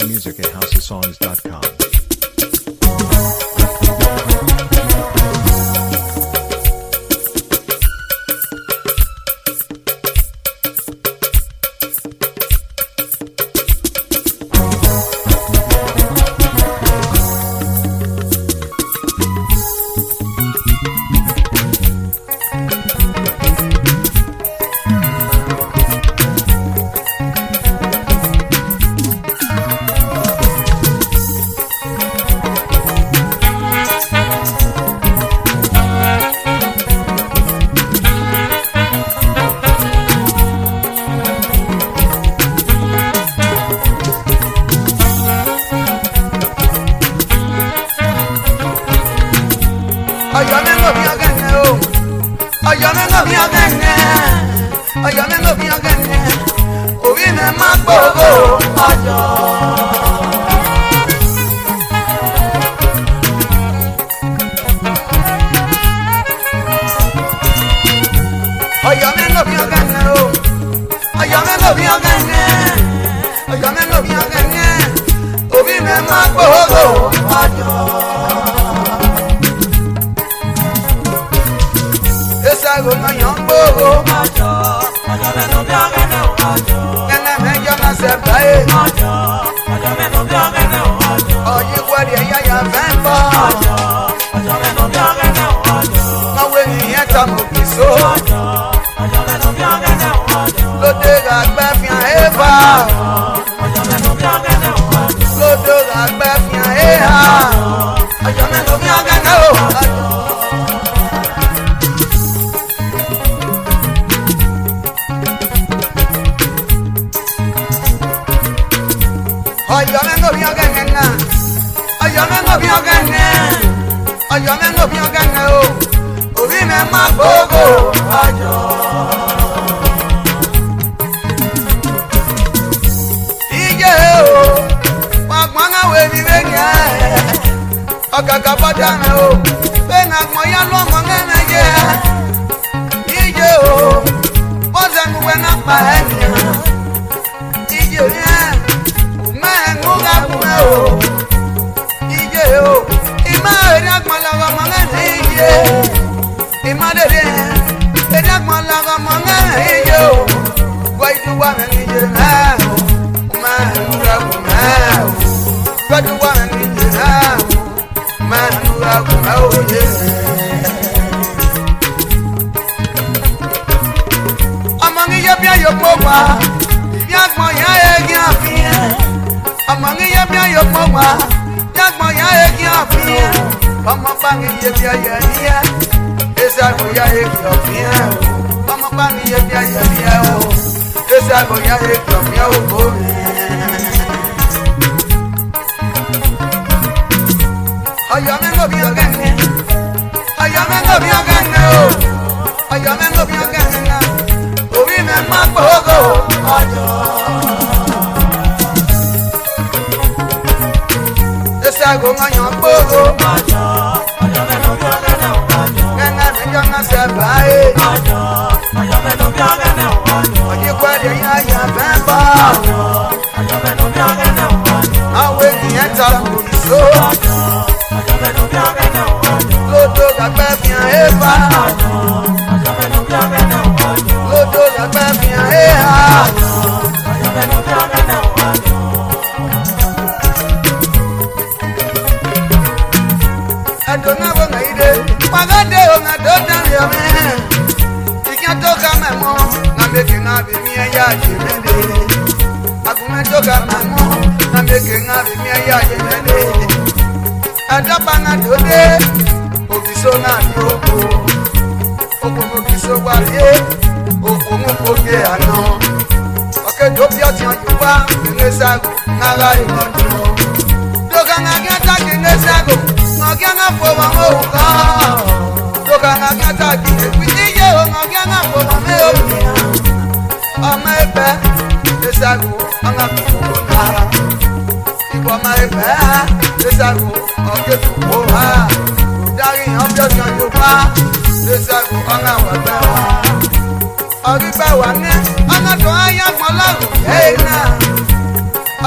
More music at housesongs.com.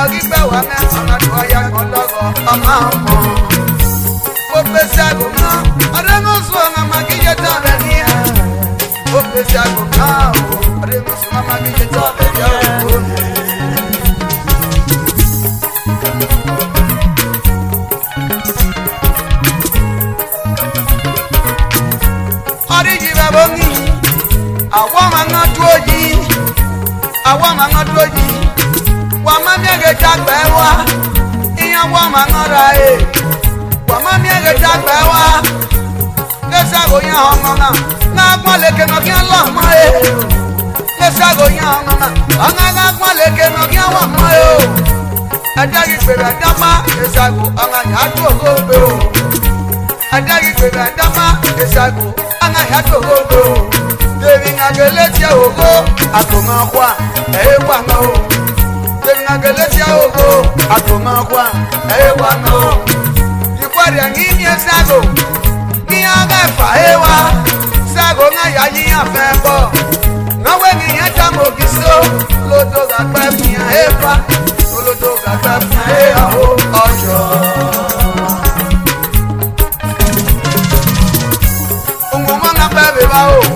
gibe wa me ana do ya kologo ama mo o pesa go na are no so na magije ta be ni o pesa go na o are no so na magije ta be ya o ori ji ba bo ni awa ma na tuoji awa ma na tuoji wa ma mi ge ta gbe wa iyan wa ma na ra e wa ma mi ge ta gbe wa ke sa go yan ọmọ na gbon le ke no ki Allah mo e ke sa go yan ọmọ na na gbon le ke no ki wa mo e o adari pe ra dama ke sa go ana ya to go be o adari pe ra dama ke sa go ana ya to go be o devi na gele ti ogo akoma kwa e wa no devi na gele ti ogo akoma kwa e wa no ikwari ngini sago ni aga fa e wa sago na ya yin afe bo no we ni yan ta mo kiso lodo ga pa fi e fa lodo ga pa fi e o ojo onwo mo na pa be ba o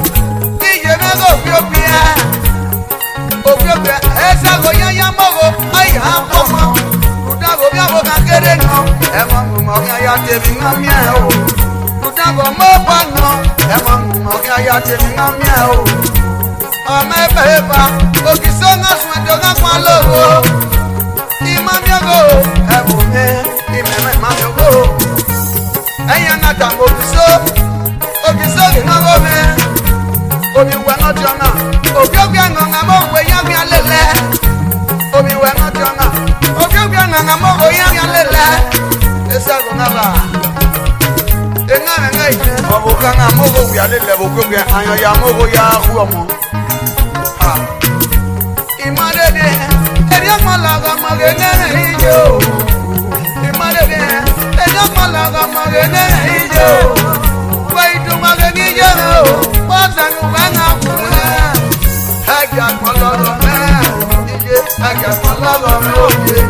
esa go ya mogo ai ha pomo ruda go bia go kakere no e mo ya te bi na mi o ruda go mo pa no e mo ya te bi na mi o o me beba o ki so na su do ga kwa logo ti ma mi go e bo me ti me ma mi go eya na ta mo so o ki so ki na go me omi wa no jona obiobia no na mo we ya mi alele omi wa no jona obiobia no na mo we ya mi alele esa go na ba enga ngai obo kana mo go wi alele bo ko bia ayo ya mo go ya hu omo ha imare de eri mo la ga mo ge ne ijo imare de eri mo la ga mo ge ne ijo wai tu ma ge ni jo Wazanu bana funa Haga kololo me Ije haga kololo me oje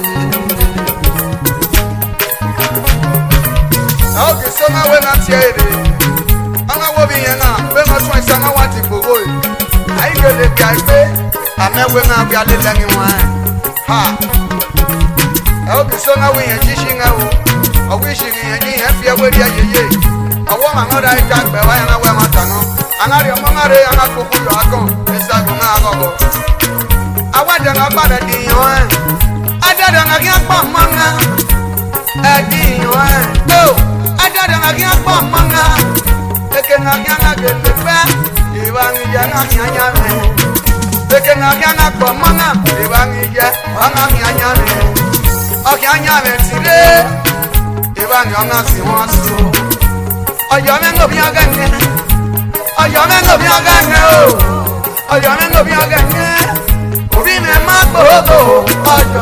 Aoki soma we na tiere Anga wo bi yana we ma twa isanga wati gogo Ai gele bi aipe ame we na bi ale langi wa ha Aoki soma we yan jishinga wo Owi shingi yan ji yan fia we dia yeye Awo ma ngoda ita gbe wa yana we mata no anari omo ngare yana kuku yo akon esa go na agogo awada na ba de yan adada na ki apa manga edi yan o adada na ki apa manga eke na ki na gele pe iwangi ya na nyanya me eke na ki na apa manga iwangi ya ana nyanya me o ki anya me tire iwangi ona si won so oyo me ngo bi agane oyo me ngo bi agane o oyo me ngo bi agane obi me ma gbogbo ojo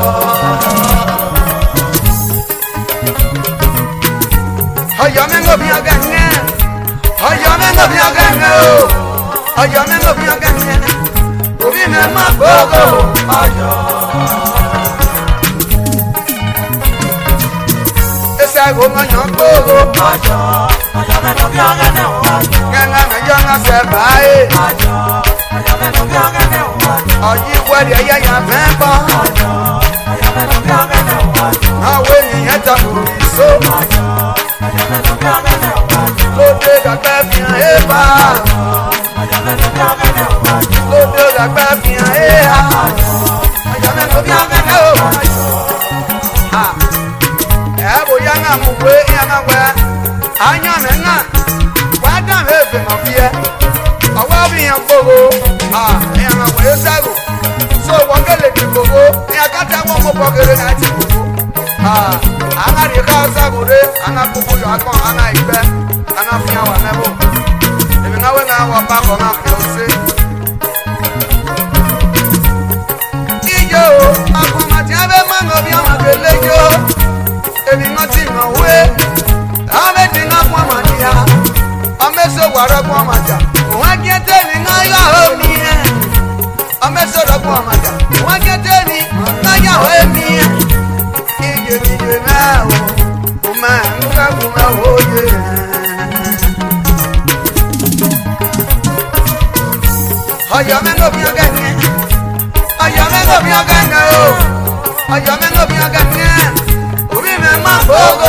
oyo me ngo bi agane oyo me ngo bi agane o oyo me ngo bi agane obi me ma gbogbo ojo esa go ma yan gbogbo ojo oyo me ngo bi agane o Ganga me janga se bae ajo ayo me no bi agane o oyi wari aya ya fembo ajo ayo me no bi agane o awe ni eta muri so ajo ayo me no bi agane o lo de ga pe fi an e ba ajo me no bi agane o lo de ga pe fi an e ajo ayo me no bi agane o ha e bo ya na mu we ya na we anya me na Wada hebe mafia awabi yan bogo yan we sago so wangele ti bogo yan kata won mo bogere na ti bogo ana ri ka sago re ana kuku yo akon ana ibe ana fian wa mebo ebi na we na wa pa ko na ke ose ijo akuma ti abe mango bi ama bele yo ebi ma ti no we ame ti na kwa mania Ameso wara kwa maja Wagete ni ngaya homi Ameso wara kwa maja Wagete ni ngaya homi Oyo me no bien ganye. Oyo me no bien ganye o. Oyo me no bien ganye. Obi me ma bogo.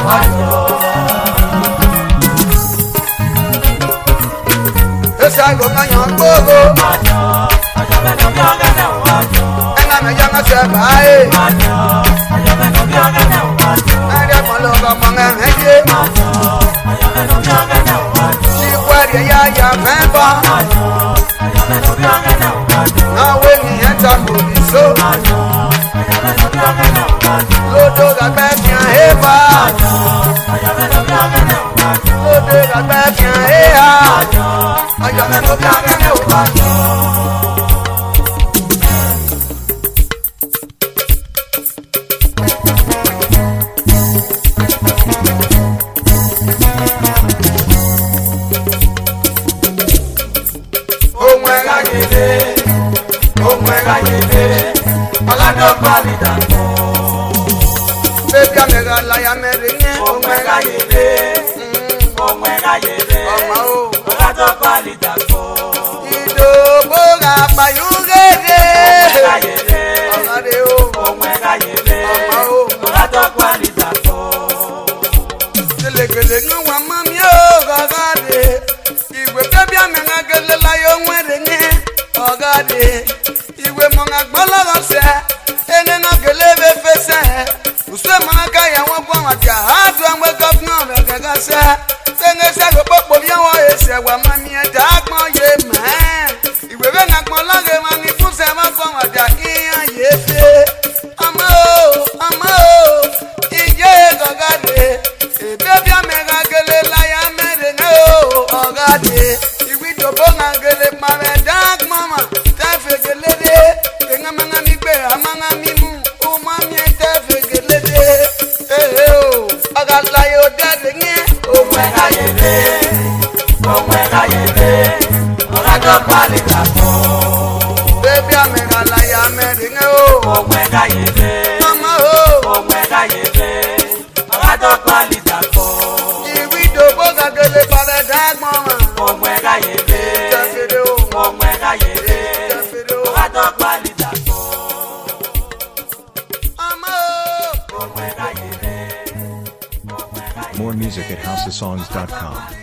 Esa go kanyo bogo. Oyo me no bien ganye o. Enga me llama se bae. Oyo me no bien ganye o. Ade mo lo go mo ngeje. Oyo me no bien ganye o. Si kwari ya feba. Oyo me no bien ganye o. Na we ni enta mo bi so. Oyo me no bien ganye o. Lodo ga be kian heba. Oyo me no bien ganye o. Lodo ga be kian hea. Oyo me no bien ganye o. Bébí amẹ́ra láyà mẹ́rin ní ọmọ ẹ̀ka yèdè. Ọmọ ẹ̀ka yèdè. Ọmọ o. Ọ̀làdọ̀ pálí dàgbò. Ìdòbò ra pàyúngédé. Ọmọ ẹ̀ka yèdè. Ọ̀làdé o. Ọmọ ẹ̀ka yèdè. Ọmọ o. Ọ̀làdọ̀ pálí dàgbò. Gèlègèlè ní wà má mi ó gàgà dé. Ìwé bébí amẹ́ra gèlè láyà ohun èrè ní ọ̀gá dé. Ìwé mọ̀ngà gbọ́lọ́rọ̀ sẹ́. Ẹni náà gèlè bẹ́ fẹ́ sẹ́. Uswe maka ya wọ́pọ̀ àti àádọ́ àwọn gọ́fúnà rẹ̀ gẹ́gẹ́ sẹ́. Sẹ́ńgẹ́ sẹ́gbẹ́ pọ̀pọ̀ bí wọ́n èsẹ̀ wà máa mi ẹ̀dá àgbọ̀n yé mẹ́. Ìwé bẹ́ẹ̀ nà pọ̀ lọ́gẹ̀ wọn ní fúnṣẹ́ wọ́pọ̀ àti àkíyàn yé fẹ́. Ọmọ o, ìyé gọ́gàdé. Èbí bí amẹ́ra gẹ́lẹ́ láyà mẹ́rin ní ọ̀gàdé. Ìwé ìdòbó ń gẹ́lẹ́ pàrẹ̀ dá àgbọ̀n mà. Tẹ́fẹ̀ gẹ́lẹ́ dé. Kẹ́ńgámángá mi gbé àmángá mi mú. Ó má mi ẹ̀ tẹ́fẹ̀ gẹ́lẹ́ dé. Ọ̀gàláyé ò dẹ́rẹ̀ ní. Ọmọ ẹ̀ka yèdè. Ọmọ ẹ̀ka yèdè. Ọ̀làdọ̀ pálí dàgbò. Bébí amẹ́ra láyà mẹ́rin ní o. Ọmọ ẹ̀ka yèdè. Ọmọ o. Ọmọ ẹ̀ka yèdè. Ọ̀làdọ̀ pálí dàgbò. Ìwé ìdòbó gàgẹ́lẹ́ pàrẹ̀ dá àgbọ̀n mà. Ọmọ ẹ̀ka yèdè. Tẹ́fẹ̀rẹ̀ o. Ọmọ ẹ̀ka yèdè. Tẹ́fẹ̀rẹ̀ o. Ọ̀làdọ̀ pálí dàgbò. Ọmọ o. Ọmọ ẹ̀ka yèdè. More music at housesongs.com.